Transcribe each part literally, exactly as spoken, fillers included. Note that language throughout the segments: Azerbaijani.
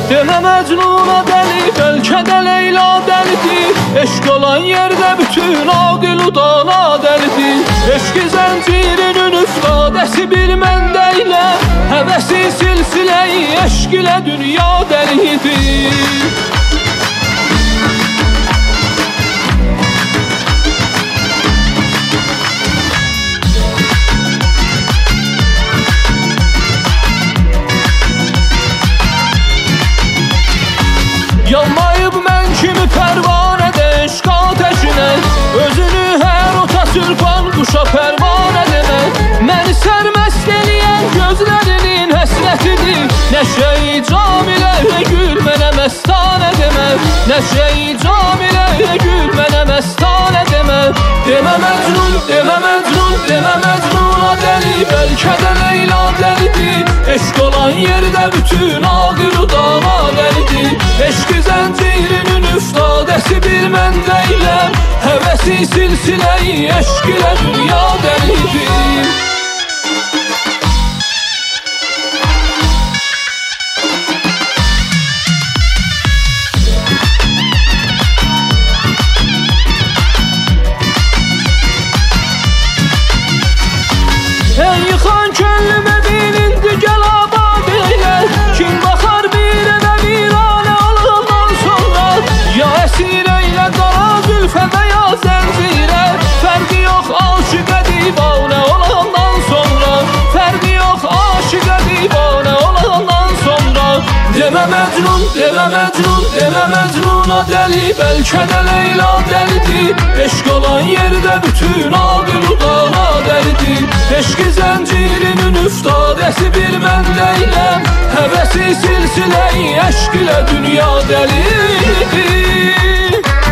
Demə Məcnuna dəli, bəlkə də Leyla dəlidir. Eşq olan yerdə bütün aqil udana dəlidir. Eşq zəncirinin üfqadəsi bir məndə ilə, həvəsi silsiləyi eşq ilə dünya dəlidir. Yanmayıb mən kimi pərvanədə eşq ateşinə, özünü hər ota sürpan quşa pərvanə demə. Məni sərməst eləyən gözlərinin həsrətidir. Nəşə-i camilərə gül mənə məstanə demə. Nəşə-i camilərə gül mənə məstanə demə. Demə Məcnun, demə Məcnun, demə Məcnuna dəli, bəlkə də Leyla dəlidir. Eşq olan yerdə bütün aqil udana dəlidir. Eşq zəncirinin üftadəsi bir məndə ilə, həvəsi silsiləyi eşq ilə dünya dəlidir. Ey yıxan könlümə bilindi gəl abad elə, kim baxar bir evə viranə olandan sonra. Ya əsir eylə qara zülfə və ya zəncirə, fərqi yox aşiqə divanə olandan sonra. Fərqi yox aşiqə divanə olandan sonra. Demə Məcnun, demə Məcnun, demə Məcnuna dəli, bəlkə də Leyla dəlidir. Eşq olan yerdə bütün aqil udana dəlidir. Eşq zəncirinin üftadəsi bir məndə ilə, həvəsi silsiləyi eşq ilə dünya dəlidir.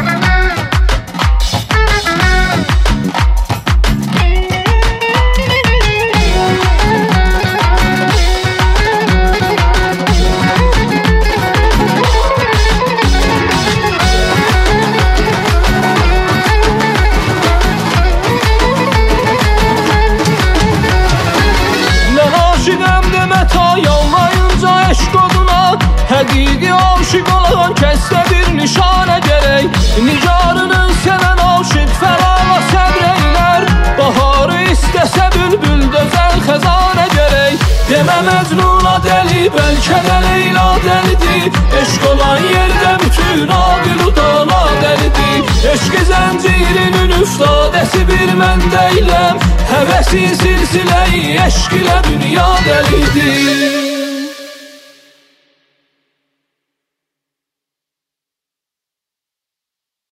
Həqiqi aşıq olan kəsdə bir nişanə gərək. Nigarının sevən aşıq fərağa səbr eylər. Baharı istəsə bülbül dözəl xəzanə gərək. Demə Məcnuna dəli, bəlkə də Leyla dəlidir. Eşq olan yerdə bütün aqil udana dəlidir. Eşq zəncirinin üftadəsi bir məndə ilə, həvəsi silsiləyi eşq ilə dünya dəlidir.